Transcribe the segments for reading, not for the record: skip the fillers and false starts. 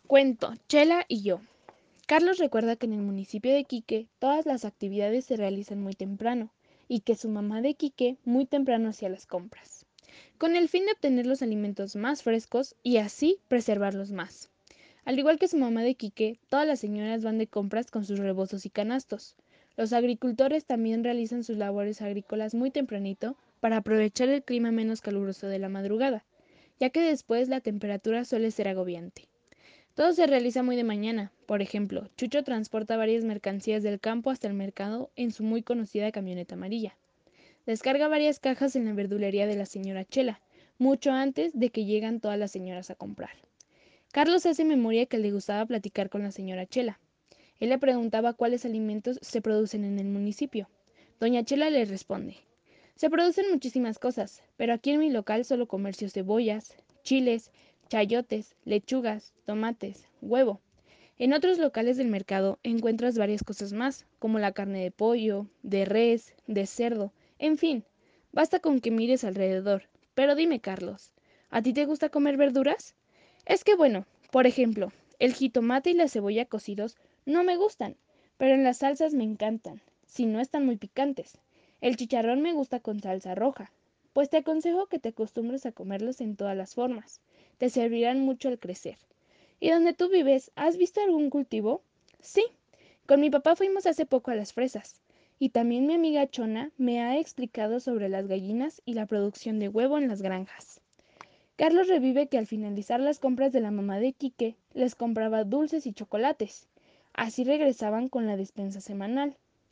Cuento, Chela y yo. Carlos recuerda que en el municipio de Quique todas las actividades se realizan muy temprano y que su mamá de Quique muy temprano hacía las compras, con el fin de obtener los alimentos más frescos y así preservarlos más. Al igual que su mamá de Quique, todas las señoras van de compras con sus rebozos y canastos. Los agricultores también realizan sus labores agrícolas muy tempranito para aprovechar el clima menos caluroso de la madrugada, ya que después la temperatura suele ser agobiante. Todo se realiza muy de mañana. Por ejemplo, Chucho transporta varias mercancías del campo hasta el mercado en su muy conocida camioneta amarilla. Descarga varias cajas en la verdulería de la señora Chela, mucho antes de que llegan todas las señoras a comprar. Carlos hace memoria que le gustaba platicar con la señora Chela. Él le preguntaba cuáles alimentos se producen en el municipio. Doña Chela le responde: se producen muchísimas cosas, pero aquí en mi local solo comercio cebollas, chiles, chayotes, lechugas, tomates, huevo. En otros locales del mercado encuentras varias cosas más, como la carne de pollo, de res, de cerdo, en fin, basta con que mires alrededor. Pero dime, Carlos, ¿a ti te gusta comer verduras? Es que bueno, por ejemplo, el jitomate y la cebolla cocidos no me gustan, pero en las salsas me encantan, si no están muy picantes. El chicharrón me gusta con salsa roja, pues te aconsejo que te acostumbres a comerlos en todas las formas. Te servirán mucho al crecer. ¿Y donde tú vives, has visto algún cultivo? Sí, con mi papá fuimos hace poco a las fresas. Y también mi amiga Chona me ha explicado sobre las gallinas y la producción de huevo en las granjas. Carlos revive que al finalizar las compras de la mamá de Quique, les compraba dulces y chocolates. Así regresaban con la despensa semanal.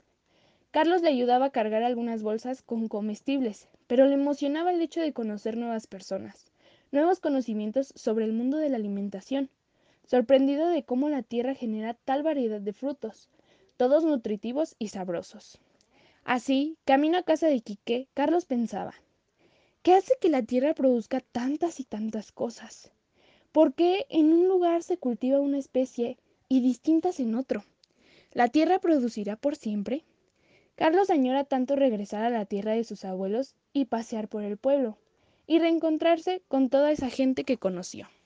Carlos le ayudaba a cargar algunas bolsas con comestibles, pero le emocionaba el hecho de conocer nuevas personas, nuevos conocimientos sobre el mundo de la alimentación, sorprendido de cómo la tierra genera tal variedad de frutos, todos nutritivos y sabrosos. Así, camino a casa de Quique, Carlos pensaba: ¿qué hace que la tierra produzca tantas y tantas cosas? ¿Por qué en un lugar se cultiva una especie y distintas en otro? ¿La tierra producirá por siempre? Carlos añora tanto regresar a la tierra de sus abuelos y pasear por el pueblo, y reencontrarse con toda esa gente que conoció.